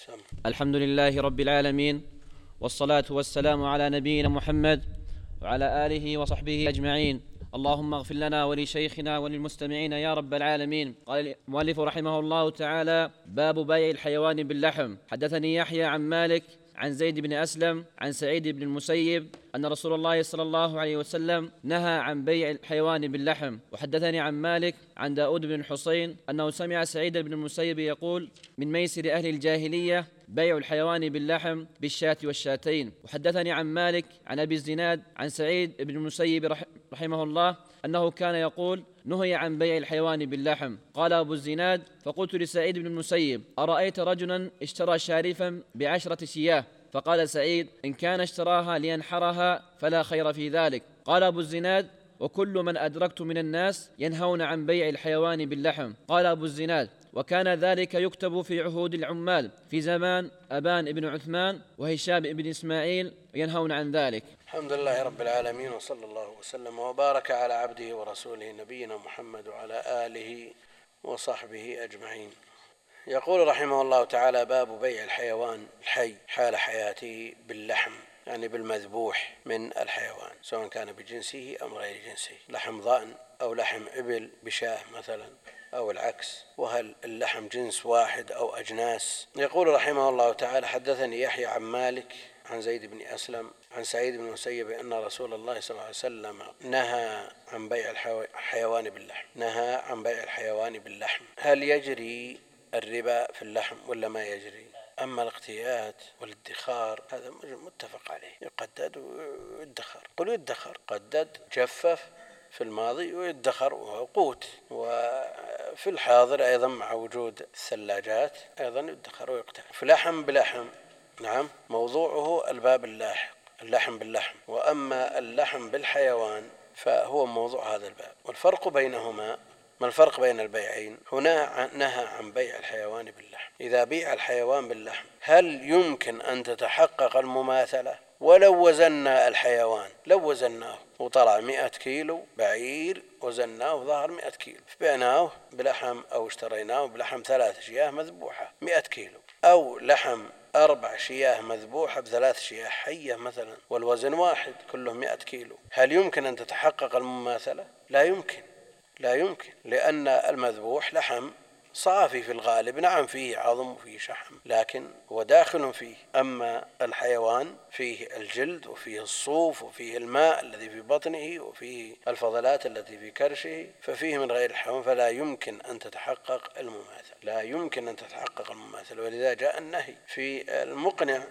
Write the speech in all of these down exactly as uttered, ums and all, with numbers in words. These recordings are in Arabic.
سم. الحمد لله رب العالمين، والصلاة والسلام على نبينا محمد وعلى آله وصحبه أجمعين. اللهم اغفر لنا ولشيخنا وللمستمعين يا رب العالمين. قال المؤلف رحمه الله تعالى: باب بيع الحيوان باللحم. حدثني يحيى عن مالك عن زيد بن أسلم عن سعيد بن المسيب أن رسول الله صلى الله عليه وسلم نهى عن بيع الحيوان باللحم. وحدثني عن مالك عن داود بن الحصين أنه سمع سعيد بن المسيب يقول: من ميسر أهل الجاهلية بيع الحيوان باللحم بالشاة والشاتين. وحدثني عن مالك عن أبي الزناد عن سعيد بن المسيب رحمه الله أنه كان يقول: نهي عن بيع الحيوان باللحم. قال أبو الزناد: فقلت لسعيد بن المسيب: أرأيت رجلا اشترى شارفا بعشرة شياه؟ فقال سعيد: إن كان اشتراها لينحرها فلا خير في ذلك. قال أبو الزناد: وكل من أدركت من الناس ينهون عن بيع الحيوان باللحم. قال أبو الزناد: وكان ذلك يكتب في عهود العمال في زمان أبان بن عثمان وهشام بن إسماعيل ينهون عن ذلك. الحمد لله رب العالمين، وصلى الله وسلم وبارك على عبده ورسوله نبينا محمد وعلى آله وصحبه أجمعين. يقول رحمه الله تعالى: باب بيع الحيوان الحي حال حياته باللحم، يعني بالمذبوح من الحيوان، سواء كان بجنسه أم غير جنسه، لحم ضأن أو لحم إبل بشاه مثلا أو العكس، وهل اللحم جنس واحد أو أجناس. يقول رحمه الله تعالى: حدثني يحيى عن مالك عن زيد بن أسلم عن سعيد بن المسيب أن رسول الله صلى الله عليه وسلم نهى عن بيع الحيوان باللحم نهى عن بيع الحيوان باللحم. هل يجري الربا في اللحم ولا ما يجري؟ أما الاقتيات والادخار هذا متفق عليه، يقدد ويدخر. قل يدخر، قدد جفف في الماضي، ويدخر وقوت. وفي الحاضر أيضا مع وجود الثلاجات أيضا يدخر ويقتل. في لحم بلحم، نعم، موضوعه الباب اللاحق، اللحم باللحم. وأما اللحم بالحيوان فهو موضوع هذا الباب. والفرق بينهما، ما الفرق بين البيعين؟ هنا نهى عن بيع الحيوان باللحم. إذا بيع الحيوان باللحم هل يمكن أن تتحقق المماثلة؟ ولو وزنا الحيوان، لو وزناه وطلع مئة كيلو بعير، وزناه ظهر مئة كيلو، فبعناه بلحم أو اشتريناه بلحم ثلاث شياه مذبوحة مئة كيلو، أو لحم أربع شياه مذبوحة بثلاث شياه حية مثلا، والوزن واحد كله مئة كيلو، هل يمكن أن تتحقق المماثلة؟ لا يمكن، لا يمكن، لأن المذبوح لحم صافي في الغالب، نعم فيه عظم وفيه شحم لكن هو داخل فيه. أما الحيوان فيه الجلد وفيه الصوف وفيه الماء الذي في بطنه وفيه الفضلات التي في كرشه، ففيه من غير الحيوان، فلا يمكن أن تتحقق المماثلة، لا يمكن أن تتحقق المماثلة. ولذا جاء النهي في المقنع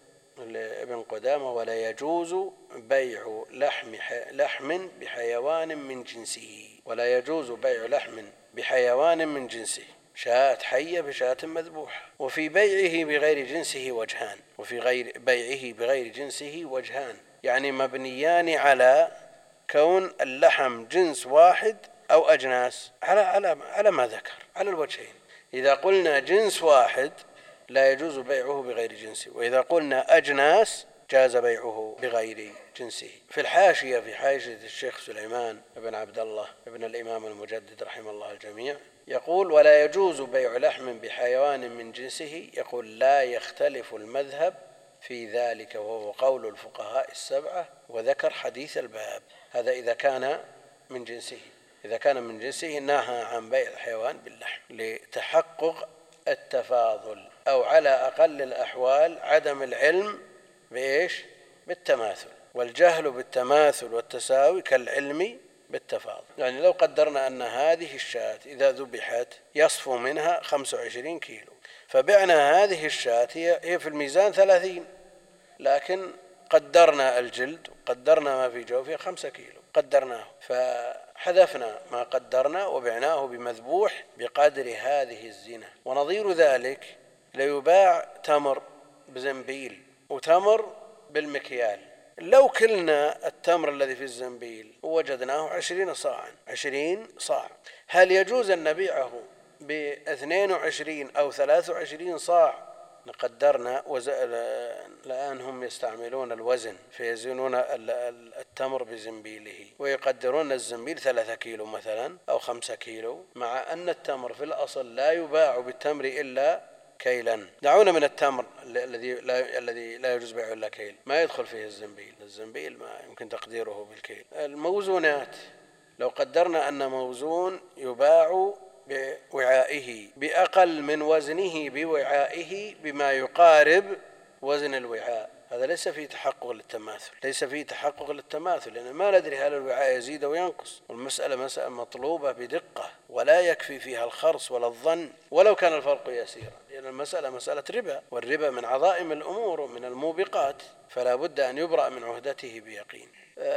لابن قدامة: ولا يجوز بيع لحم لحم بحيوان من جنسه، ولا يجوز بيع لحم بحيوان من جنسه، شاة حية بشاة مذبوحة. وفي بيعه بغير جنسه وجهان، وفي غير بيعه بغير جنسه وجهان، يعني مبنيان على كون اللحم جنس واحد أو أجناس، على على على ما ذكر، على الوجهين. إذا قلنا جنس واحد لا يجوز بيعه بغير جنسه، وإذا قلنا أجناس جاز بيعه بغير جنسه. في الحاشية، في حاشية الشيخ سليمان بن عبد الله ابن الإمام المجدد رحمه الله الجميع، يقول: ولا يجوز بيع لحم بحيوان من جنسه، يقول: لا يختلف المذهب في ذلك، وهو قول الفقهاء السبعة، وذكر حديث الباب. هذا إذا كان من جنسه، إذا كان من جنسه نهى عن بيع الحيوان باللحم لتحقق التفاضل، أو على أقل الأحوال عدم العلم بإيش؟ بالتماثل. والجهل بالتماثل والتساوي كالعلم بالتفاضل. يعني لو قدرنا أن هذه الشاة إذا ذبحت يصفو منها خمسة وعشرين كيلو، فبعنا هذه الشاة هي في الميزان ثلاثين، لكن قدرنا الجلد وقدرنا ما في جوفها خمسة كيلو، قدرناه فحذفنا ما قدرنا وبعناه بمذبوح بقدر هذه الزنة. ونظير ذلك ليباع تمر بزنبيل وتمر بالمكيال، لو كلنا التمر الذي في الزنبيل ووجدناه عشرين صاعا عشرين صاع، هل يجوز أن نبيعه باثنين وعشرين أو ثلاث وعشرين صاع؟ نقدرنا وز... الآن هم يستعملون الوزن فيزنون التمر بزنبيله، ويقدرون الزنبيل ثلاثة كيلو مثلا أو خمسة كيلو، مع أن التمر في الأصل لا يباع بالتمر إلا كيلا. دعونا من التمر الذي لا الذي لا يجوز بيعه إلا كيل، ما يدخل فيه الزنبيل. الزنبيل ما يمكن تقديره بالكيل. الموزونات لو قدرنا أن موزون يباع بوعائه بأقل من وزنه بوعائه بما يقارب وزن الوعاء، هذا ليس فيه تحقق للتماثل، ليس فيه تحقق للتماثل، لأن ما ندري هل الوعاء يزيد أو ينقص، والمسألة مسألة مطلوبة بدقة ولا يكفي فيها الخرص ولا الظن ولو كان الفرق يسيرا، لأن المسألة مسألة ربا، والربا من عظائم الأمور ومن الموبقات، فلا بد أن يبرأ من عهدته بيقين.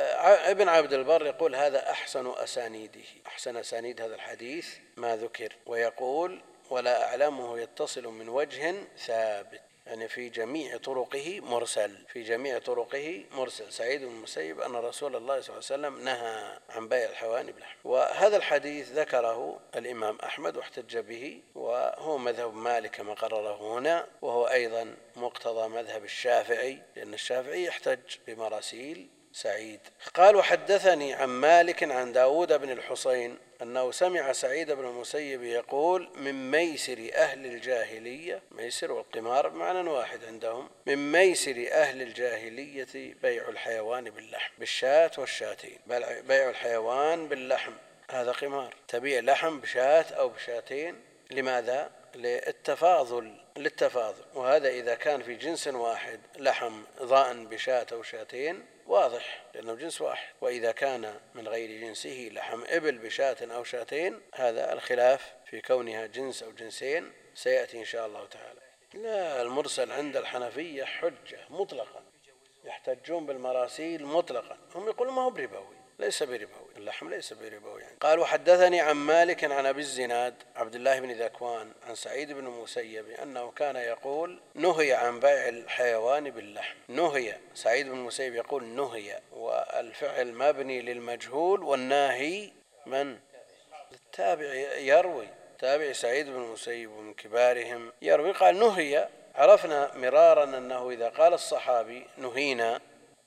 ابن عبد البر يقول هذا أحسن أسانيده، أحسن أسانيد هذا الحديث ما ذكر، ويقول ولا أعلمه يتصل من وجه ثابت، يعني في جميع طرقه مرسل، في جميع طرقه مرسل. سعيد بن المسيب أن رسول الله صلى الله عليه وسلم نهى عن بيع الحيوان باللحم. وهذا الحديث ذكره الإمام أحمد واحتج به، وهو مذهب مالك كما قرره هنا، وهو أيضا مقتضى مذهب الشافعي، لأن الشافعي يحتج بمراسيل سعيد. قال وحدثني عن مالك عن داود بن الحصين أنه سمع سعيد بن المسيب يقول من ميسر أهل الجاهلية، ميسر والقمار بمعنى واحد عندهم، من ميسر أهل الجاهلية بيع الحيوان باللحم بالشاة والشاتين. بيع الحيوان باللحم هذا قمار، تبيع لحم بشاة أو بشاتين، لماذا؟ للتفاضل للتفاضل وهذا إذا كان في جنس واحد لحم ضأن بشاة أو شاتين واضح لأنه جنس واحد، وإذا كان من غير جنسه لحم إبل بشاة أو شاتين هذا الخلاف في كونها جنس أو جنسين سيأتي إن شاء الله تعالى. لا، المرسل عند الحنفية حجة مطلقا، يحتجون بالمراسيل مطلقا، هم يقولون ما هو بربوي، ليس بربوي، اللحم ليس بربوي يعني. قال وحدثني عن مالك عن أبي الزناد عبد الله بن ذكوان عن سعيد بن المسيب أنه كان يقول نهي عن بيع الحيوان باللحم. نهي، سعيد بن المسيب يقول نهي، والفعل مبني للمجهول، والناهي من؟ التابع يروي، تابع سعيد بن المسيب ومن كبارهم يروي، قال نهي. عرفنا مرارا أنه إذا قال الصحابي نهينا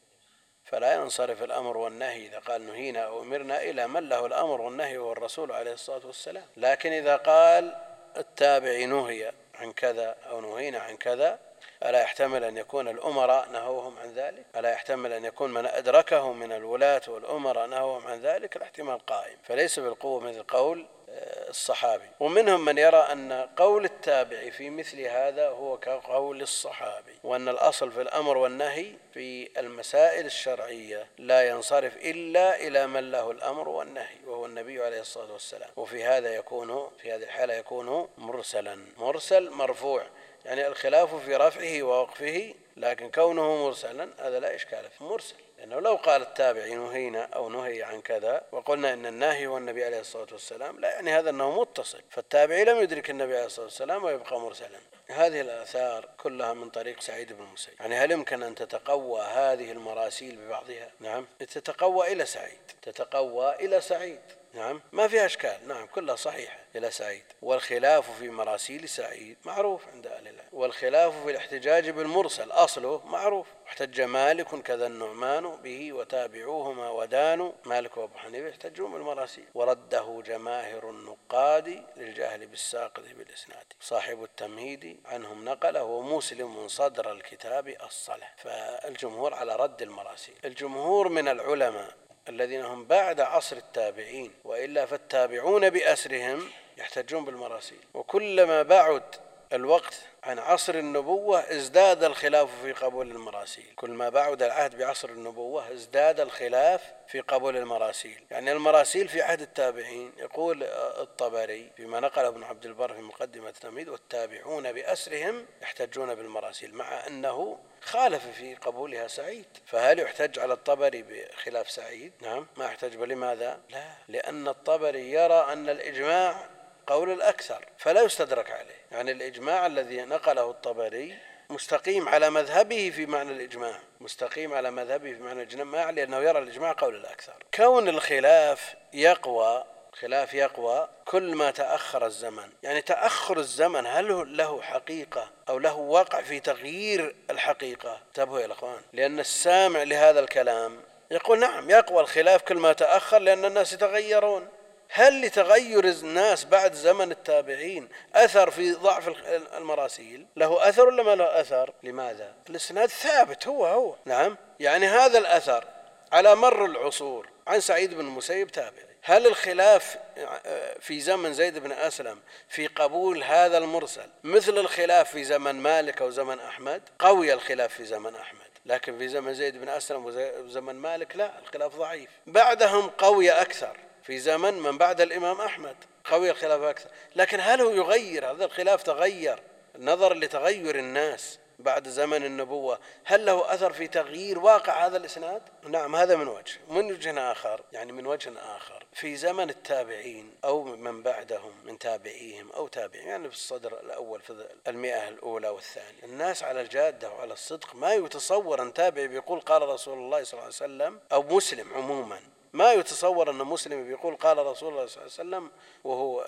فلا ينصرف الأمر والنهي إذا قال نهينا أو أمرنا إلى من له الأمر والنهي هو الرسول عليه الصلاة والسلام، لكن إذا قال التابع نهي عن كذا أو نهينا عن كذا ألا يحتمل أن يكون الأمراء نهوهم عن ذلك؟ ألا يحتمل أن يكون من أدركه من الولاة والأمراء نهوهم عن ذلك؟ الاحتمال قائم، فليس بالقوة مثل قول الصحابي. ومنهم من يرى أن قول التابع في مثل هذا هو كقول الصحابي، وأن الأصل في الأمر والنهي في المسائل الشرعية لا ينصرف إلا إلى من له الأمر والنهي وهو النبي عليه الصلاة والسلام، وفي هذا يكون في هذه الحالة يكون مرسلا. مرسل مرفوع يعني الخلاف في رفعه ووقفه، لكن كونه مرسلا هذا لا إشكال فيه، مرسل، لأنه لو قال التابع نهينا أو نهي عن كذا وقلنا إن الناهي هو النبي عليه الصلاة والسلام لا يعني هذا أنه متصل، فالتابعي لم يدرك النبي عليه الصلاة والسلام ويبقى مرسلا. هذه الآثار كلها من طريق سعيد بن المسيب، يعني هل يمكن أن تتقوى هذه المراسيل ببعضها؟ نعم، تتقوى إلى سعيد، تتقوى إلى سعيد، نعم ما فيها أشكال، نعم كلها صحيحة إلى سعيد. والخلاف في مراسيل سعيد معروف عند أهل العلم، والخلاف في الاحتجاج بالمرسل أصله معروف، احتج مالك كذا النعمان به وتابعوهما ودانوا، مالك وأبو حنيفة يحتجون بالمراسيل، ورده جماهر النقاد للجهل بالساقط بالإسناد. صاحب التمهيد عنهم نقله ومسلم من صدر الكتاب الصلح، فالجمهور على رد المراسيل. الجمهور من العلماء الذين هم بعد عصر التابعين، وإلا فالتابعون بأسرهم يحتجون بالمراسيل، وكلما بعد الوقت عن عصر النبوة ازداد الخلاف في قبول المراسيل، كل ما بعد العهد بعصر النبوة ازداد الخلاف في قبول المراسيل. يعني المراسيل في عهد التابعين يقول الطبري فيما نقل ابن عبد البر في مقدمة التمهيد والتابعون بأسرهم يحتجون بالمراسيل، مع أنه خالف في قبولها سعيد، فهل يحتج على الطبري بخلاف سعيد؟ نعم ما يحتج، لماذا؟ لا، لأن الطبري يرى أن الإجماع قول الأكثر فلا يستدرك عليه، يعني الإجماع الذي نقله الطبري مستقيم على مذهبه في معنى الإجماع، مستقيم على مذهبه في معنى الإجماع لأنه يرى الإجماع قول الأكثر. كون الخلاف يقوى، خلاف يقوى كل ما تأخر الزمن، يعني تأخر الزمن هل له حقيقة أو له وقع في تغيير الحقيقة؟ انتبهوا يا الأخوان، لأن السامع لهذا الكلام يقول نعم يقوى الخلاف كل ما تأخر لأن الناس يتغيرون، هل لتغير الناس بعد زمن التابعين أثر في ضعف المراسيل؟ له أثر ولا ما له أثر؟ لماذا؟ الإسناد ثابت هو هو. نعم، يعني هذا الأثر على مر العصور عن سعيد بن المسيب تابعي. هل الخلاف في زمن زيد بن أسلم في قبول هذا المرسل مثل الخلاف في زمن مالك أو زمن أحمد؟ قوي الخلاف في زمن أحمد، لكن في زمن زيد بن أسلم وزمن مالك لا، الخلاف ضعيف. بعدهم قوي أكثر، في زمن من بعد الإمام أحمد قوي الخلاف أكثر. لكن هل هو يغير هذا الخلاف؟ تغير النظر لتغير الناس بعد زمن النبوة، هل له أثر في تغيير واقع هذا الإسناد؟ نعم، هذا من وجه. من وجه آخر، يعني من وجه آخر في زمن التابعين أو من بعدهم من تابعيهم أو تابعين، يعني في الصدر الأول في المئة الأولى والثانية، الناس على الجادة وعلى الصدق. ما يتصور أن تابعي بيقول قال رسول الله صلى الله عليه وسلم، أو مسلم عموما ما يتصور أن مسلم بيقول قال رسول الله صلى الله عليه وسلم وهو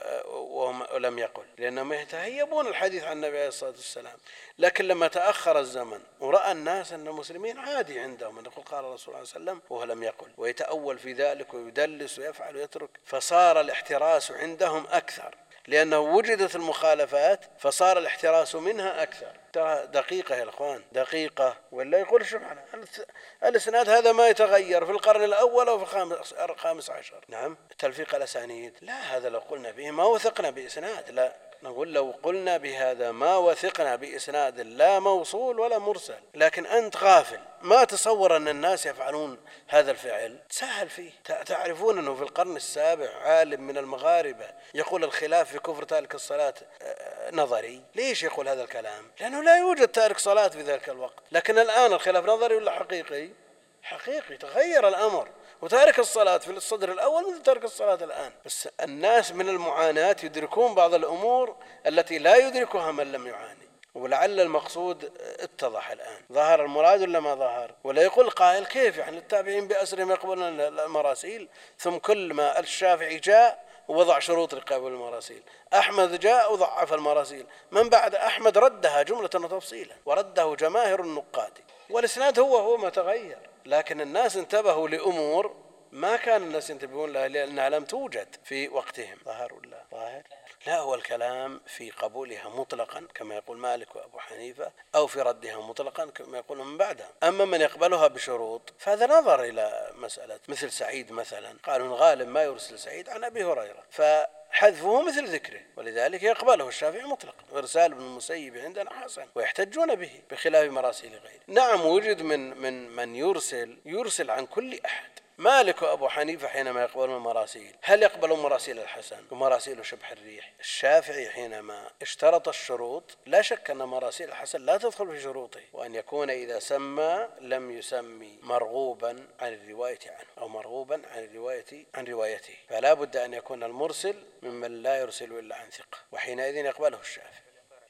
ولم يقل، لأنهم يتهيبون الحديث عن النبي عليه الصلاة والسلام. لكن لما تأخر الزمن ورأى الناس أن المسلمين عادي عندهم أن يقول قال رسول الله صلى الله عليه وسلم وهو لم يقل، ويتأول في ذلك ويدلس ويفعل ويترك، فصار الاحتراس عندهم أكثر، لأنه وجدت المخالفات فصار الاحتراس منها أكثر. ترى دقيقة يا الأخوان، دقيقة، ولا يقول شو معنى الإسناد هذا ما يتغير في القرن الأول أو في الخامس عشر. نعم، تلفيق الأسانيد لا، هذا لو قلنا به ما وثقنا بإسناد. لا، نقول لو قلنا بهذا ما وثقنا بإسناد لا موصول ولا مرسل. لكن أنت غافل، ما تصور أن الناس يفعلون هذا الفعل، تساهل فيه. تعرفون أنه في القرن السابع عالم من المغاربة يقول الخلاف في كفر تارك الصلاة نظري. ليش يقول هذا الكلام؟ لأنه لا يوجد تارك صلاة في ذلك الوقت. لكن الآن الخلاف نظري ولا حقيقي؟ حقيقي، تغير الأمر، وتارك الصلاة في الصدر الأول مثل تارك الصلاة الآن. بس الناس من المعاناة يدركون بعض الأمور التي لا يدركها من لم يعاني، ولعل المقصود اتضح الآن. ظهر المراد ولا ما ظهر؟ ولا يقول قائل كيف يعني التابعين بأسرهم يقبلون المراسيل، ثم كل ما الشافعي جاء ووضع شروط لقبول المراسيل، أحمد جاء وضعف المراسيل، من بعد أحمد ردها جملة وتفصيلا ورده جماهير النقاد، والإسناد هو هو ما تغير. لكن الناس انتبهوا لأمور ما كان الناس ينتبهون لها لأنها لم توجد في وقتهم. ظاهر ولا ظاهر؟ لا، هو الكلام في قبولها مطلقا كما يقول مالك وأبو حنيفة، أو في ردها مطلقا كما يقول من بعدها. أما من يقبلها بشروط فهذا نظر إلى مسألة مثل سعيد مثلا، قالوا الغالب ما يرسل سعيد عن أبي هريرة، فحذفه مثل ذكره، ولذلك يقبله الشافعي مطلقا. وإرسال ابن المسيب عندنا حسن ويحتجون به بخلاف مراسيل غيره. نعم، وجد من من من يرسل يرسل عن كل أحد. مالك وأبو حنيفة حينما يقبلون المراسيل هل يقبلون مراسيل الحسن ومراسيل شبح الريح؟ الشافعي حينما اشترط الشروط لا شك أن مراسيل الحسن لا تدخل في شروطه، وأن يكون إذا سمى لم يسمي مرغوبا عن الرواية عنه أو مرغوبا عن الرواية عن روايته، فلا بد أن يكون المرسل ممن لا يرسل إلا عن ثقة، وحينئذ يقبله الشافعي.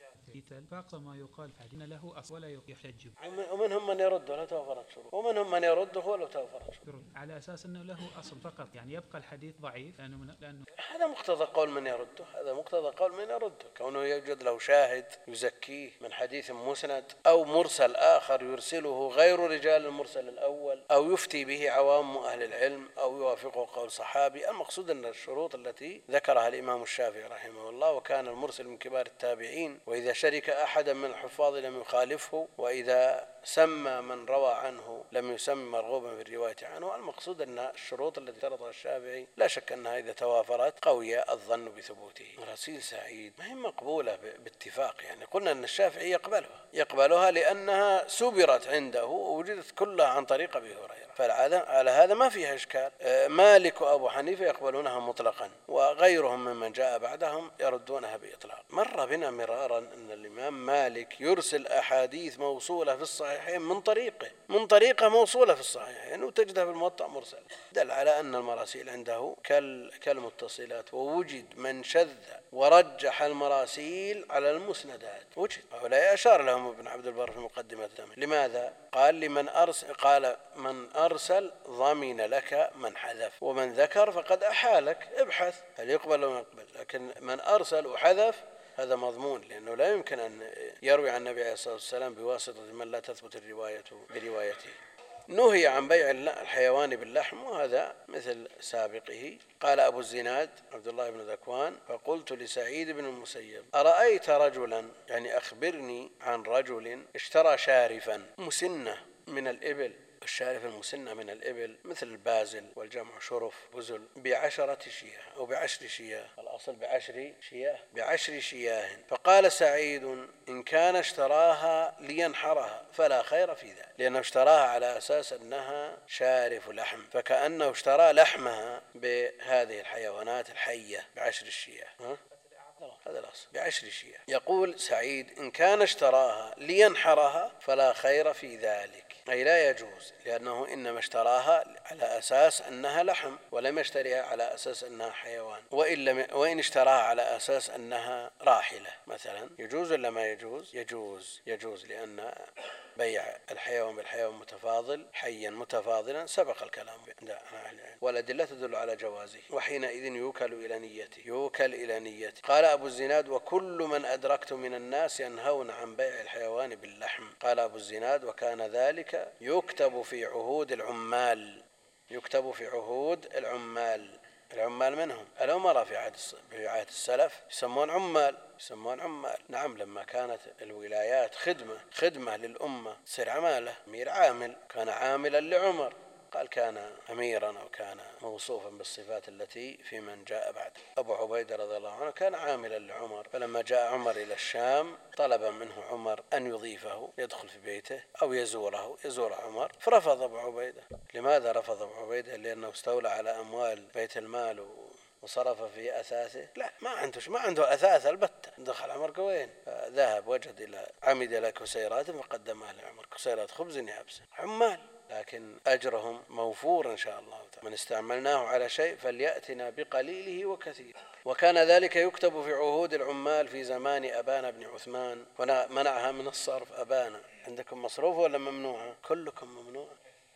فأقصى ما يقال فإن له أصل ولا يحتج، ومنهم من يرد لا توفرت شروط، ومنهم من يرده ولو توفرت شروط، على أساس أنه له أصل فقط، يعني يبقى الحديث ضعيف لأنه, من لأنه هذا مقتضى قول من يرده، هذا مقتضى قول من يرده، كونه يوجد له شاهد يزكيه من حديث مسند أو مرسل آخر يرسله غير رجال المرسل الأول، أو يفتي به عوام أهل العلم، أو يوافقه قول صحابي. المقصود أن الشروط التي ذكرها الإمام الشافعي رحمه الله، وكان المرسل من كبار التابعين، وإذا شرك أحدا من الحفاظ لم يخالفه، وإذا سمى من روى عنه لم يسمى مرغوبا في الرواية عنه. المقصود أن الشروط التي اشترطها الشافعي لا شك أنها إذا توافرت قوي الظن بثبوته. مراسيل سعيد ما هي مقبولة باتفاق، يعني قلنا أن الشافعي يقبلها يقبلها لأنها سبرت عنده ووجدت كلها عن طريق أبي هريرة، فعلى هذا ما فيها إشكال. مالك وأبو حنيفة يقبلونها مطلقا، وغيرهم ممن جاء بعدهم يردونها بإطلاق. مر بنا مرارا أن الإمام مالك يرسل أحاديث موصولة في الصحيحين من طريقه من طريقة موصولة في الصحيحين، وتجدها في الموطأ مرسل، دل على أن المراسيل عنده كالمتصلات. ووجد من شذ ورجح المراسيل على المسندات، وجد هؤلاء أشار لهم ابن عبد البر في مقدمة التمهيد. لماذا؟ قال لمن أرسل قال من أرسل ضمن لك من حذف، ومن ذكر فقد أحالك، ابحث هل يقبل أو يقبل. لكن من أرسل وحذف هذا مضمون، لأنه لا يمكن أن يروي عن النبي عليه الصلاة والسلام بواسطة من لا تثبت الرواية بروايته. نهي عن بيع الحيوان باللحم، وهذا مثل سابقه. قال أبو الزناد عبد الله بن ذكوان: فقلت لسعيد بن المسيب: أرأيت رجلا، يعني أخبرني عن رجل اشترى شارفا مسنة من الإبل، الشارف المسنة من الإبل مثل البازل والجمع شرف بزل، بعشرة شياه أو بعشر شياه، الأصل بعشر شياه، بعشر شياه. فقال سعيد: إن كان اشتراها لينحرها فلا خير في ذلك، لأنه اشتراها على أساس أنها شارف لحم، فكأنه اشترى لحمها بهذه الحيوانات الحية بعشر شياه. ها؟ هذا الأصل بعشر شياه. يقول سعيد: إن كان اشتراها لينحرها فلا خير في ذلك، أي لا يجوز، لأنه إنما اشتراها على أساس أنها لحم ولم يشتريها على أساس أنها حيوان. وإن, لم وإن اشتراها على أساس أنها راحلة مثلا يجوز ولا ما يجوز؟ يجوز يجوز لأن بيع الحيوان بالحيوان متفاضل حيا متفاضلا سبق الكلام، والأدلة تدل على جوازه، وحينئذ يوكل إلى نيته يوكل إلى نيته. قال أبو الزناد: وكل من أدركت من الناس ينهون عن بيع الحيوان باللحم. قال أبو الزناد: وكان ذلك يكتب في عهود العمال يكتب في عهود العمال العمال منهم الأمراء في عهد في عهد السلف يسمون عمال يسمون عمال نعم، لما كانت الولايات خدمة خدمة للأمة تصير عمالة. أمير عامل كان عاملا لعمر، قال كان أميرا أو كان موصوفا بالصفات التي في من جاء بعد. أبو عبيدة رضي الله عنه كان عاملا لعمر، فلما جاء عمر إلى الشام طلب منه عمر أن يضيفه يدخل في بيته أو يزوره يزور عمر، فرفض أبو عبيدة. لماذا رفض أبو عبيدة؟ لأنه استولى على أموال بيت المال وصرف في أثاثه. لا، ما عنده ما عنده أثاث البتة. دخل عمر قوين، ذهب وجد إلى عمد إلى كسيرات فقدمها لعمر، كسيرات خبز يابس، عمال لكن أجرهم موفور إن شاء الله تعالى. من استعملناه على شيء فليأتنا بقليله وكثير. وكان ذلك يكتب في عهود العمال في زمان أبان بن عثمان، ومنعها من الصرف. أبان عندكم مصروف ولا ممنوعة؟ كلكم ممنوع.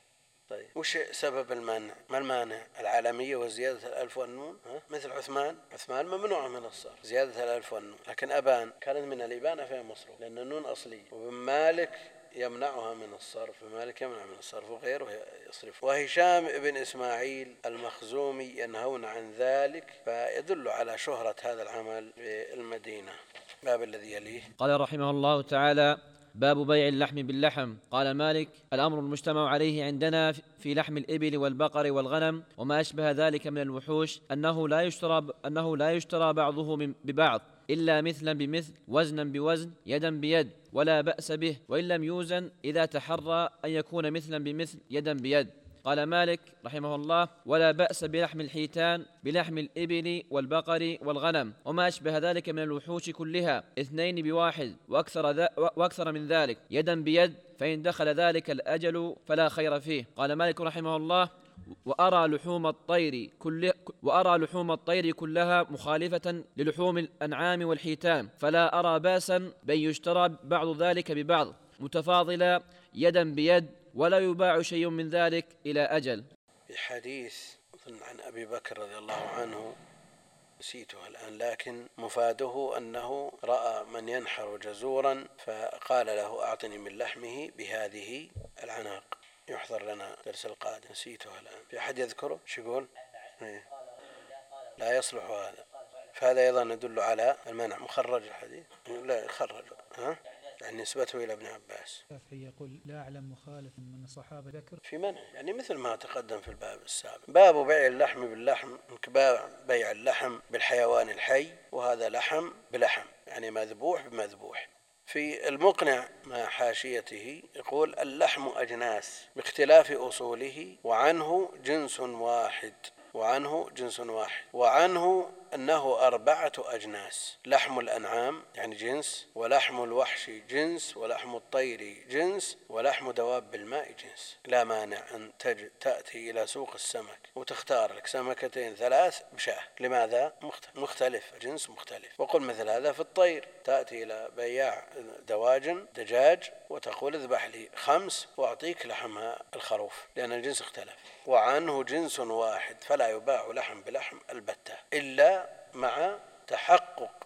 طيب وش سبب المانع؟ ما المانع؟ العالمية وزيادة الألف والنون. ها؟ مثل عثمان عثمان ممنوع من الصرف زيادة الألف والنون، لكن أبان كانت من الإبانة فيها مصروف لأن النون أصلية. وابن مالك يمنعها من الصرف، مالك يمنع من الصرف وغيره يصرف. وهشام بن إسماعيل المخزومي ينهون عن ذلك، فيدل على شهرة هذا العمل في المدينة. باب الذي يليه. قال رحمه الله تعالى: باب بيع اللحم باللحم. قال مالك: الأمر المجتمع عليه عندنا في لحم الإبل والبقر والغنم وما أشبه ذلك من الوحوش أنه لا يشترى أنه لا يشترى بعضه ببعض إلا مثلا بمثل وزنا بوزن يدا بيد، ولا بأس به، وإن لم يوزن إذا تحرى أن يكون مثلا بمثل يدا بيد. قال مالك رحمه الله: ولا بأس بلحم الحيتان بلحم الإبل والبقر والغنم وما أشبه ذلك من الوحوش كلها اثنين بواحد وأكثر, ذا وأكثر من ذلك يدا بيد، فإن دخل ذلك الأجل فلا خير فيه. قال مالك رحمه الله: وأرى لحوم الطير كل وأرى لحوم الطير كلها مخالفة للحوم الأنعام والحيتان، فلا أرى باسا بأن يشترى بعض ذلك ببعض متفاضلا يدا بيد، ولا يباع شيء من ذلك إلى أجل. في حديث عن أبي بكر رضي الله عنه نسيته الآن، لكن مفاده أنه رأى من ينحر جزورا فقال له: أعطني من لحمه بهذه العناق. يحضر لنا درس القادم، نسيته الآن. في أحد يذكره؟ شو يقول؟ لا يصلح هذا، فهذا أيضا يدل على المنع. مخرج الحديث؟ لا يخرج، ها؟ يعني نسبته إلى ابن عباس. يقول: لا أعلم مخالف من الصحابة ذكر في منع، يعني مثل ما تقدم في الباب السابق. باب بيع اللحم باللحم، بيع اللحم بالحيوان الحي، وهذا لحم بلحم يعني مذبوح بمذبوح. في المقنع مع حاشيته يقول: اللحم أجناس باختلاف أصوله، وعنه جنس واحد وعنه جنس واحد وعنه أنه أربعة أجناس: لحم الأنعام يعني جنس، ولحم الوحش جنس، ولحم الطير جنس، ولحم دواب الماء جنس. لا مانع أن تأتي إلى سوق السمك وتختار لك سمكتين ثلاث بشاه. لماذا؟ مختلف، جنس مختلف. وقل مثل هذا في الطير، تأتي إلى بياع دواجن دجاج وتقول: اذبح لي خمس وأعطيك لحمها الخروف، لأن الجنس اختلف. وعنه جنس واحد، فلا يباع لحم بلحم البتة إلا مع تحقق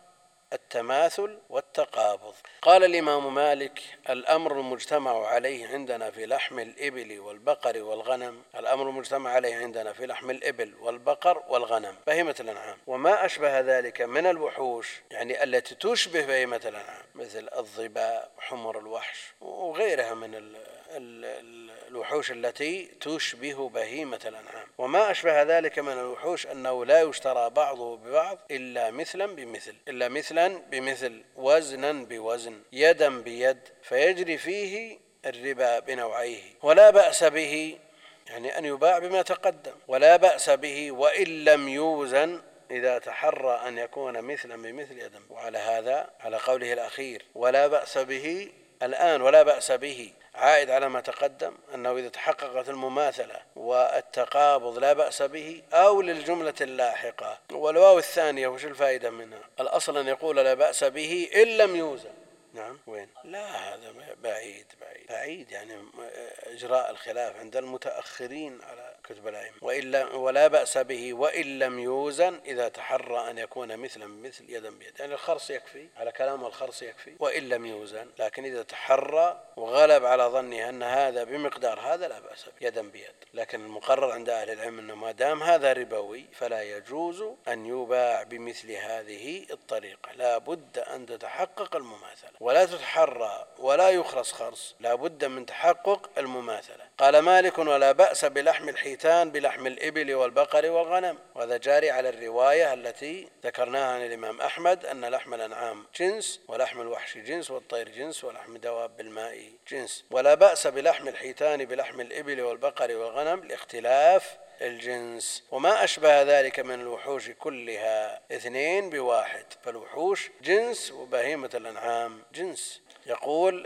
التماثل والتقابض. قال الإمام مالك: الأمر المجتمع عليه عندنا في لحم الإبل والبقر والغنم الأمر المجتمع عليه عندنا في لحم الإبل والبقر والغنم بهيمة الأنعام وما أشبه ذلك من الوحوش، يعني التي تشبه بهيمة الأنعام، مثل الظباء وحمر الوحش وغيرها من ال ال ال الوحوش التي تشبه بهيمة الأنعام. وما أشبه ذلك من الوحوش أنه لا يشترى بعضه ببعض إلا مثلا بمثل إلا مثلا بمثل وزنا بوزن يدا بيد، فيجري فيه الربا بنوعيه. ولا بأس به، يعني أن يباع بما تقدم، ولا بأس به وإن لم يوزن إذا تحرى أن يكون مثلا بمثل يدا. وعلى هذا على قوله الأخير ولا بأس به الآن ولا بأس به عائد على ما تقدم أنه إذا تحققت المماثلة والتقابض لا بأس به، أو للجملة اللاحقة. والواو الثانية وش الفائدة منها؟ الأصل أن يقول لا بأس به إن لم يوزن. نعم وين؟ لا هذا بعيد بعيد بعيد يعني إجراء الخلاف عند المتأخرين على كتب الأئمة. وإلا ولا بأس به وإن لم يوزن إذا تحرى أن يكون مثلا بمثل يدا بيد، يعني الخرص يكفي على كلام الخرص يكفي وإن لم يوزن، لكن إذا تحرى وغلب على ظنه أن هذا بمقدار هذا لا بأس به يدا بيد. لكن المقرر عند أهل العلم أنه ما دام هذا ربوي فلا يجوز أن يباع بمثل هذه الطريقة، لا بد أن تتحقق المماثلة ولا تتحرى ولا يخرص خرص، لا بد من تحقق المماثلة. قال مالك: ولا بأس بلحم الحيتان بلحم الإبل والبقر والغنم. وهذا جاري على الرواية التي ذكرناها عن الإمام أحمد أن لحم الأنعام جنس ولحم الوحش جنس والطير جنس ولحم دواب بالماء جنس. ولا بأس بلحم الحيتان بلحم الإبل والبقر والغنم لاختلاف الجنس. وما أشبه ذلك من الوحوش كلها اثنين بواحد، فالوحوش جنس وبهيمة الأنعام جنس. يقول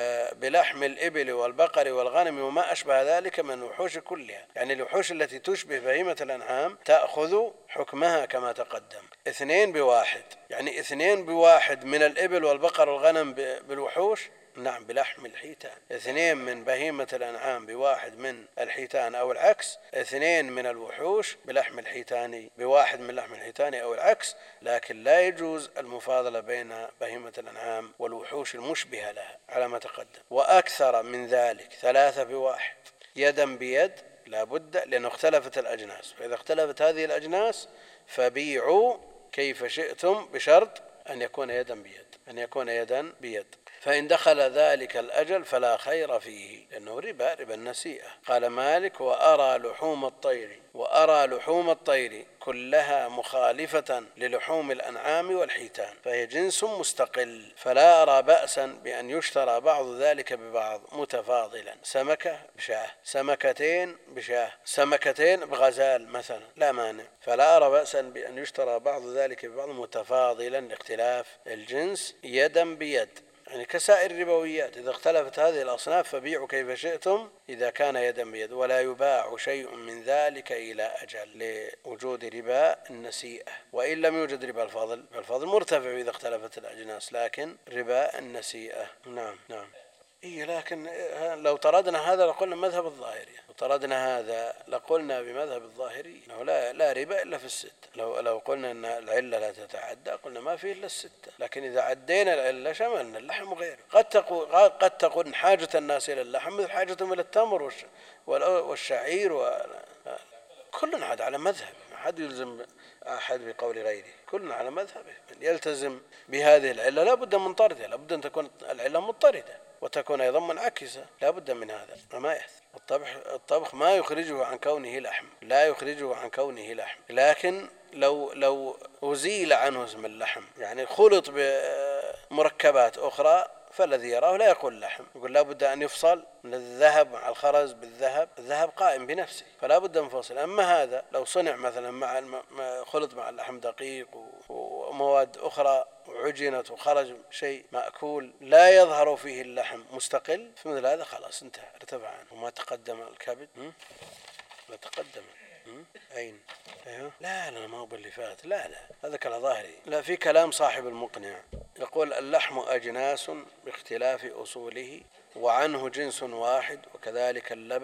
بلحم الإبل والبقر والغنم وما أشبه ذلك من الوحوش كلها، يعني الوحوش التي تشبه بهيمة الأنعام تأخذ حكمها كما تقدم. اثنين بواحد، يعني اثنين بواحد من الإبل والبقر والغنم بالوحوش، نعم بلحم الحيتان. اثنين من بهيمة الأنعام بواحد من الحيتان أو العكس، اثنين من الوحوش بلحم الحيتان بواحد من لحم الحيتان أو العكس، لكن لا يجوز المفاضلة بين بهيمة الأنعام والوحوش المشبهة لها على ما تقدم. وأكثر من ذلك ثلاثة بواحد يدا بيد لا بد، لأنه اختلفت الأجناس، فإذا اختلفت هذه الأجناس فبيعوا كيف شئتم بشرط أن يكون يدا بيد أن يكون يدا بيد فإن دخل ذلك الأجل فلا خير فيه، لأنه ربا ربا النسيئة. قال مالك: وأرى لحوم الطير وأرى لحوم الطير كلها مخالفة للحوم الأنعام والحيتان، فهي جنس مستقل، فلا أرى بأسا بأن يشترى بعض ذلك ببعض متفاضلا، سمكة بشاه، سمكتين بشاه، سمكتين بغزال مثلا، لا مانع، فلا أرى بأسا بأن يشترى بعض ذلك ببعض متفاضلا لاختلاف الجنس يدا بيد، يعني كسائر الربويات. إذا اختلفت هذه الأصناف فبيعوا كيف شئتم إذا كان يدا بيد، ولا يباع شيء من ذلك إلى أجل لوجود ربا النسيئة. وإن لم يوجد ربا الفضل، الفضل مرتفع إذا اختلفت الأجناس، لكن ربا النسيئة. نعم نعم إيه، لكن لو طردنا هذا لقلنا مذهب الظاهري، لو طردنا هذا لقلنا بمذهب الظاهري أنه لا لا ربا إلا في الستة. لو لو قلنا أن العلة لا تتعدى قلنا ما فيه إلا الستة، لكن إذا عدينا العلة شملنا اللحم وغيره. قد تكون قد تكون حاجة الناس إلى اللحم مثل حاجتهم إلى التمر والشعير و... كل عاد على مذهب، ما حد يلزم أحد بقول غيره، كلنا على مذهبه. من يلتزم بهذه العلة لا بد من طردها، لا بد أن تكون العلة مضطردة وتكون أيضا منعكسة، لا بد من هذا. وما يحث الطبخ الطبخ ما يخرجه عن كونه لحم، لا يخرجه عن كونه لحم، لكن لو لو أزيل عنه اسم اللحم، يعني خلط بمركبات أخرى، فالذي يراه لا يقول لحم، يقول لا بد أن يفصل من الذهب مع الخرز بالذهب، الذهب قائم بنفسه فلا بد أن يفصل. أما هذا لو صنع مثلا مع خلط مع اللحم دقيق ومواد أخرى وعجنت وخرج شيء مأكول لا يظهر فيه اللحم مستقل، فمثل هذا خلاص انتهى ارتفع عنه. وما تقدم الكبد لا تقدم أين؟ أيوه. لا لا ما هو باللي فات، لا لا هذا كلام ظاهري. لا، في كلام صاحب المقنع يقول اللحم أجناس باختلاف أصوله وعنه جنس واحد، وكذلك اللبن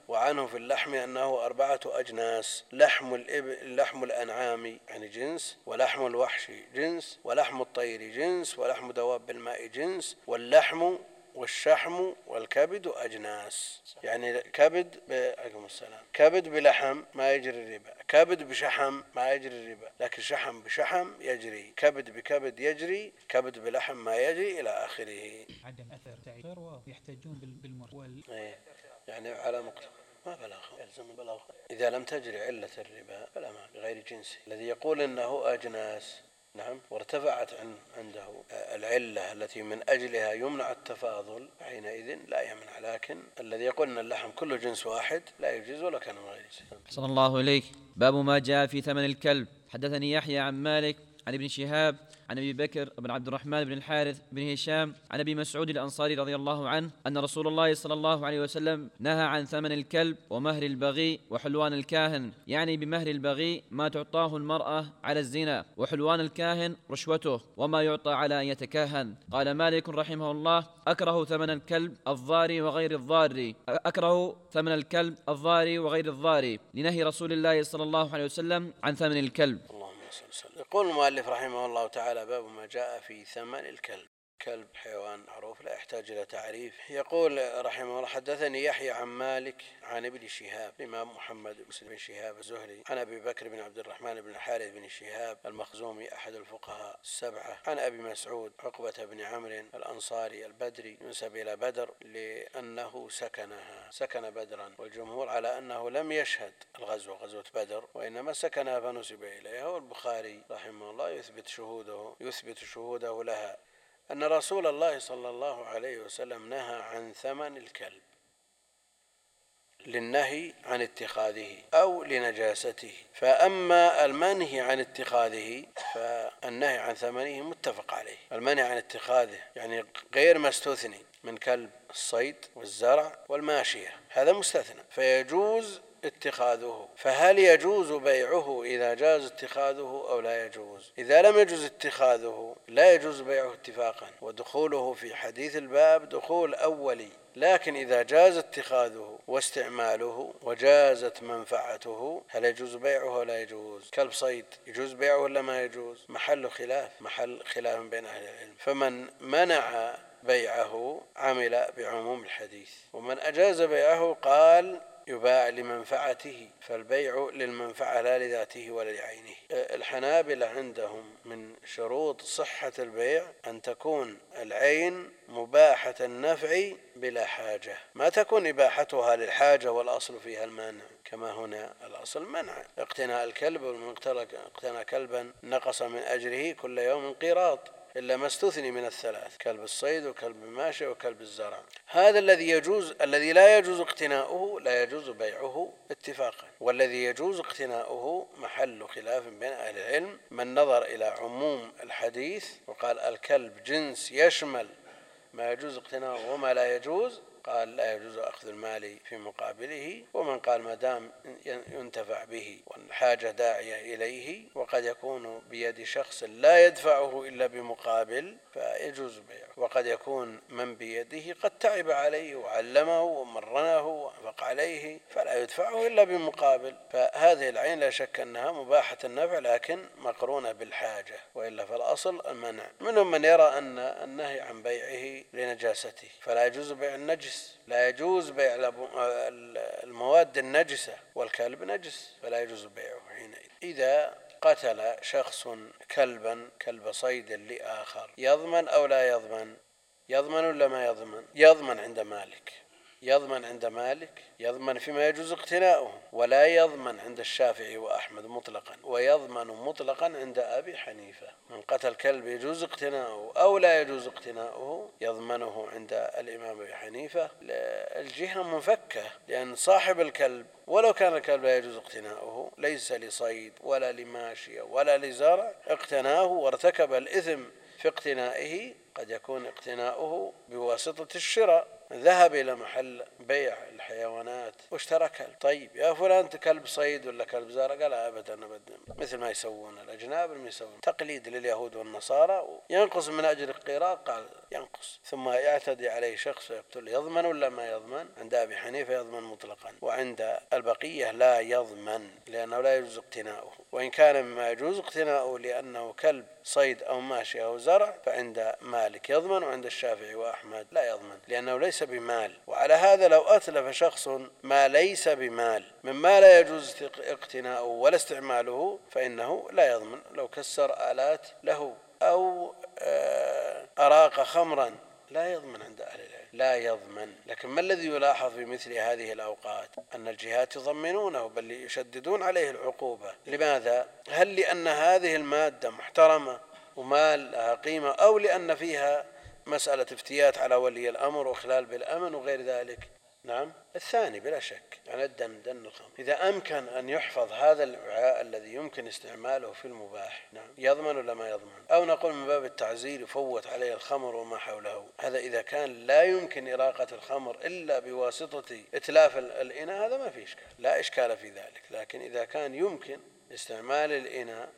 وعنه في اللحم أنه أربعة أجناس: لحم الإبل لحم الأنعام يعني جنس، ولحم الوحش جنس، ولحم الطير جنس، ولحم دواب الماء جنس، واللحم والشحم والكبد أجناس. يعني كبد عليكم السلام كبد بلحم ما يجري الربا، كبد بشحم ما يجري الربا، لكن شحم بشحم يجري، كبد بكبد يجري، كبد بلحم ما يجري إلى آخره. عدم أثر تعير ويحتاجون بالمر وال... إيه يعني على مقتضى ما بلغ يلزم البلاغ إذا لم تجري علة الربا فلا مانع بغير جنسه. الذي يقول إنه أجناس نعم وارتفعت عنده العلة التي من أجلها يمنع التفاضل حينئذ لا يمنع، لكن الذي يقول أن اللحم كله جنس واحد لا يجوز ولا كان من غير جنس. أحسن الله إليك. باب ما جاء في ثمن الكلب. حدثني يحيى عن مالك عن ابن شهاب عن أبي بكر بن عبد الرحمن بن الحارث بن هشام عن أبي مسعود الأنصاري رضي الله عنه أن رسول الله صلى الله عليه وسلم نهى عن ثمن الكلب ومهر البغي وحلوان الكاهن، يعني بمهر البغي ما تعطاه المرأة على الزنا، وحلوان الكاهن رشوته وما يعطى على أن يتكاهن. قال مالك رحمه الله: أكره ثمن الكلب الضاري وغير الضار أكره ثمن الكلب الضاري وغير الضار لنهي رسول الله صلى الله عليه وسلم عن ثمن الكلب. يقول المؤلف رحمه الله تعالى: باب ما جاء في ثمن الكلب. كلب حيوان معروف لا يحتاج إلى تعريف. يقول رحمه الله: حدثني يحيى عن مالك عن ابن شهاب الإمام محمد بن شهاب الزهري عن أبي بكر بن عبد الرحمن بن الحارث بن شهاب المخزومي أحد الفقهاء السبعة عن أبي مسعود عقبة بن عمرو الأنصاري البدري ينسب إلى بدر لأنه سكنها سكن بدرا، والجمهور على أنه لم يشهد الغزو غزوة بدر وإنما سكنها فنسب إليها. والبخاري رحمه الله يثبت شهوده يثبت شهوده لها أن رسول الله صلى الله عليه وسلم نهى عن ثمن الكلب للنهي عن اتخاذه أو لنجاسته. فأما المنهي عن اتخاذه فالنهي عن ثمنه متفق عليه. المنهي عن اتخاذه يعني غير مستثني من كلب الصيد والزرع والماشية، هذا مستثنى فيجوز اتخاذه. فهل يجوز بيعه إذا جاز اتخاذه أو لا يجوز؟ إذا لم يجوز اتخاذه لا يجوز بيعه اتفاقا، ودخوله في حديث الباب دخول أولي. لكن إذا جاز اتخاذه واستعماله وجازت منفعته هل يجوز بيعه ولا يجوز؟ كلب صيد يجوز بيعه ولا ما يجوز؟ محل خلاف محل خلاف بين أهل العلم. فمن منع بيعه عمل بعموم الحديث، ومن أجاز بيعه قال يباع لمنفعته، فالبيع للمنفعة لا لذاته ولا لعينه. الحنابلة عندهم من شروط صحة البيع أن تكون العين مباحة النفع بلا حاجة، ما تكون إباحتها للحاجة والأصل فيها المانع، كما هنا الأصل منع اقتناء الكلب، ومن اقتنى كلبا نقص من أجره كل يوم قيراط إلا ما استثني من الثلاث: كلب الصيد وكلب الماشي وكلب الزرع. هذا الذي يجوز الذي لا يجوز اقتناؤه لا يجوز بيعه اتفاقا، والذي يجوز اقتناؤه محل خلاف بين أهل العلم. من نظر إلى عموم الحديث وقال الكلب جنس يشمل ما يجوز اقتناؤه وما لا يجوز قال لا يجوز أخذ المال في مقابله. ومن قال ما دام ينتفع به والحاجة داعية إليه وقد يكون بيد شخص لا يدفعه إلا بمقابل فيجوز بيعه، وقد يكون من بيده قد تعب عليه وعلمه ومرنه وأنفق عليه فلا يدفعه إلا بمقابل. فهذه العين لا شك أنها مباحة النفع لكن مقرونة بالحاجة، وإلا فالأصل المنع. منهم من يرى أن النهي عن بيعه لنجاسته فلا يجوز بيع النجس، لا يجوز بيع المواد النجسة، والكلب نجس فلا يجوز بيعه حينئذ. إذا قتل شخص كلبا كلب صيد لآخر يضمن أو لا يضمن؟ يضمن ولا ما يضمن؟ يضمن عند مالك يضمن عند مالك يضمن فيما يجوز اقتناؤه، ولا يضمن عند الشافعي وأحمد مطلقا، ويضمن مطلقا عند أبي حنيفة. من قتل كلب يجوز اقتناؤه أو لا يجوز اقتناؤه يضمنه عند الإمام أبي حنيفة. الجهة منفكة، لأن صاحب الكلب ولو كان الكلب لا يجوز اقتناؤه ليس لصيد ولا لماشية ولا لزرع اقتناه وارتكب الإثم في اقتنائه قد يكون اقتناؤه بواسطة الشراء، ذهب إلى محل بيع الحيوانات واشترى كلب، طيب يا فلان أنت كلب صيد ولا كلب زارع؟ قال أبدا أبدا، مثل ما يسوون الأجناب اللي يسوون تقليد لليهود والنصارى، ينقص من أجل القراء، قال ينقص، ثم يعتدي عليه شخص ويقتل، يضمن ولا ما يضمن؟ عند أبي حنيفة يضمن مطلقا، وعند البقية لا يضمن لأنه لا يجوز اقتناؤه، وإن كان مما يجوز اقتناؤه لأنه كلب صيد أو ماشي أو زرع فعند مالك يضمن، وعند الشافعي وأحمد لا يضمن لأنه ليس بمال. وعلى هذا لو أتلف شخص ما ليس بمال مما لا يجوز اقتناؤه ولا استعماله فإنه لا يضمن، لو كسر آلات له أو أراق خمرا لا يضمن عند أهل العلم، لا يضمن. لكن ما الذي يلاحظ في مثل هذه الأوقات؟ أن الجهات يضمنونه بل يشددون عليه العقوبة. لماذا؟ هل لأن هذه المادة محترمة ومال لها قيمة، أو لأن فيها مسألة افتيات على ولي الأمر وخلال بالأمن وغير ذلك؟ نعم الثاني بلا شك، يعني الدم دن الخمر. إذا أمكن أن يحفظ هذا الوعاء الذي يمكن استعماله في المباح، نعم يضمن ولا ما يضمن؟ أو نقول من باب التعزير يفوت عليه الخمر وما حوله، هذا إذا كان لا يمكن إراقة الخمر إلا بواسطة إتلاف الإناء هذا ما في إشكال، لا إشكال في ذلك. لكن إذا كان يمكن استعمال الإناء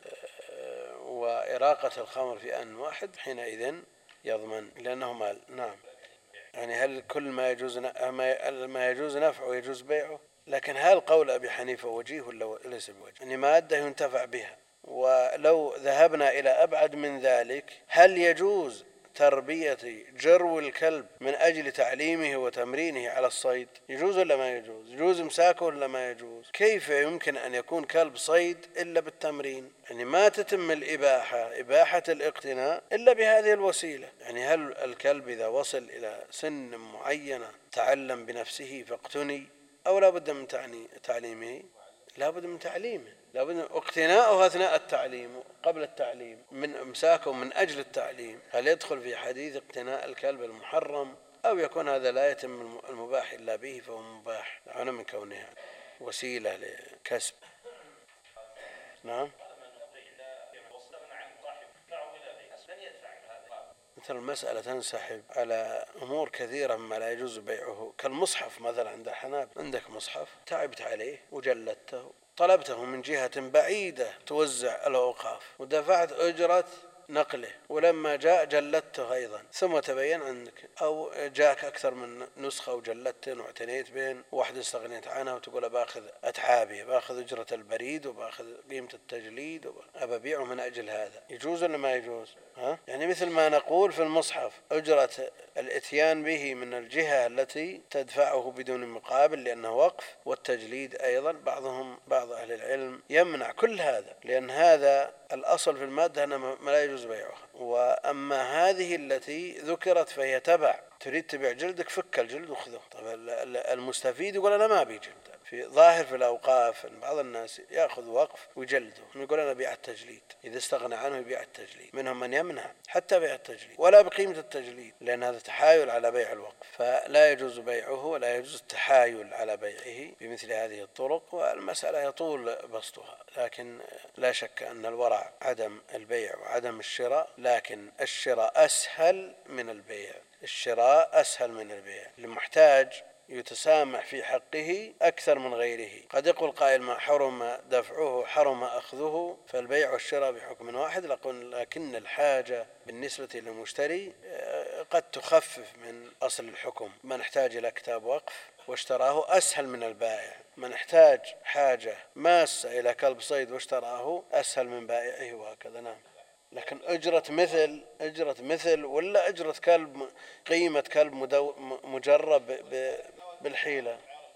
وإراقة الخمر في آن واحد حينئذ يضمن لأنه مال. نعم، يعني هل كل ما يجوز ما يجوز نفعه يجوز بيعه؟ لكن هل قول أبي حنيفة وجيه ولا ليس بوجه؟ يعني مادة ينتفع بها، ولو ذهبنا إلى أبعد من ذلك هل يجوز تربية جرو الكلب من أجل تعليمه وتمرينه على الصيد؟ يجوز ولا ما يجوز؟ يجوز امساكه ولا ما يجوز؟ كيف يمكن أن يكون كلب صيد إلا بالتمرين؟ يعني ما تتم الإباحة إباحة الاقتناء إلا بهذه الوسيلة. يعني هل الكلب إذا وصل إلى سن معينة تعلم بنفسه فاقتني، أو لا بد من تعليمه؟ لا بد من تعليمه، لا بد من اقتناؤه أثناء التعليم قبل التعليم، من امساكه من أجل التعليم. هل يدخل في حديث اقتناء الكلب المحرم، أو يكون هذا لا يتم المباح إلا به فهو مباح دعونا من كونها وسيلة لكسب؟ نعم، مثل المسألة تنسحب على أمور كثيرة مما لا يجوز بيعه، كالمصحف مثلا عند الحنابلة، عندك مصحف تعبت عليه وجلدته، طلبته من جهة بعيدة توزع الأوقاف ودفعت أجرة نقله، ولما جاء جلدته أيضا، ثم تبين عندك أو جاءك أكثر من نسخة وجلدتين واعتنيت بين واحد استغنيت عنها وتقول باخذ أتعابي، باخذ أجرة البريد وباخذ قيمة التجليد وأبيعه من أجل هذا، يجوز ولا ما يجوز؟ ها؟ يعني مثل ما نقول في المصحف أجرة الاتيان به من الجهة التي تدفعه بدون مقابل لأنه وقف، والتجليد أيضا بعضهم بعض أهل العلم يمنع كل هذا، لأن هذا الأصل في المادة أنه ما لا يجوز بيعها. وأما هذه التي ذكرت فهي تبع، تريد تبيع جلدك فك الجلد وخذه. طب المستفيد يقول أنا ما أبي جلد، في ظاهر في الأوقاف أن بعض الناس يأخذ وقف ويجلده، يقول أنا بيع التجليد، إذا استغنى عنه يبيع التجليد، منهم من يمنع حتى بيع التجليد ولا بقيمة التجليد لأن هذا تحايل على بيع الوقف، فلا يجوز بيعه ولا يجوز التحايل على بيعه بمثل هذه الطرق. والمسألة يطول بسطها، لكن لا شك أن الورع عدم البيع وعدم الشراء، لكن الشراء أسهل من البيع، الشراء أسهل من البيع، المحتاج يتسامح في حقه أكثر من غيره. قد يقول قائل ما حرم دفعه حرم أخذه، فالبيع والشراء بحكم واحد، لكن الحاجة بالنسبة للمشتري قد تخفف من أصل الحكم. من احتاج إلى كتاب وقف واشتراه أسهل من البائع، من احتاج حاجة ماسة إلى كلب صيد واشتراه أسهل من بائعه، وهكذا. نعم، لكن أجرة مثل أجرة مثل ولا أجرة كلب، قيمة كلب مجرب بالحيلة،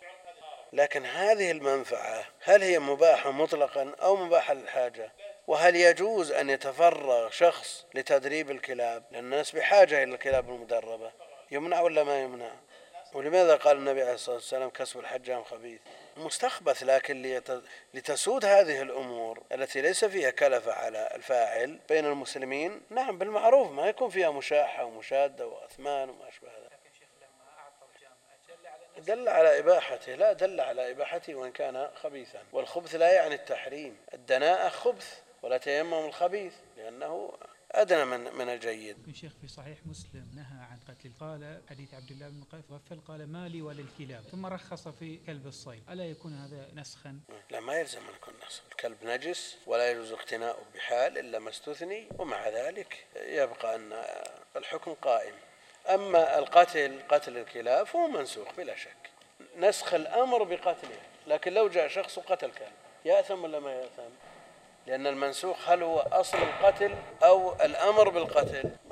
لكن هذه المنفعة هل هي مباحة مطلقا أو مباحة للحاجة؟ وهل يجوز أن يتفرغ شخص لتدريب الكلاب؟ لأن الناس بحاجة إلى الكلاب المدربة، يمنع ولا ما يمنع؟ ولماذا قال النبي عليه الصلاة والسلام كسب الحجام خبيث؟ مستخبث، لكن لتسود هذه الأمور التي ليس فيها كلفة على الفاعل بين المسلمين، نعم بالمعروف، ما يكون فيها مشاحة ومشادة وأثمان وما أشبه هذا. دل على إباحته، لا دل على إباحته وإن كان خبيثا، والخبث لا يعني التحريم، الدناءة خبث ولا تيمم الخبيث، لأنه أدنى من من الجيد. الشيخ في صحيح مسلم نهى عن قتل، قال حديث عبد الله بن مغفل قال ما لي وللكلاب، ثم رخص في كلب الصيد، ألا يكون هذا نسخا؟ لا، ما يلزم أن يكون نسخ. الكلب نجس ولا يجوز اقتناؤه بحال إلا ما استثني، ومع ذلك يبقى أن الحكم قائم. أما القتل قتل الكلاب فهو منسوخ بلا شك، نسخ الأمر بقتله. لكن لو جاء شخص وقتل كلب يأثم ولا ما يأثم؟ لأن المنسوخ هل هو أصل القتل أو الأمر بالقتل؟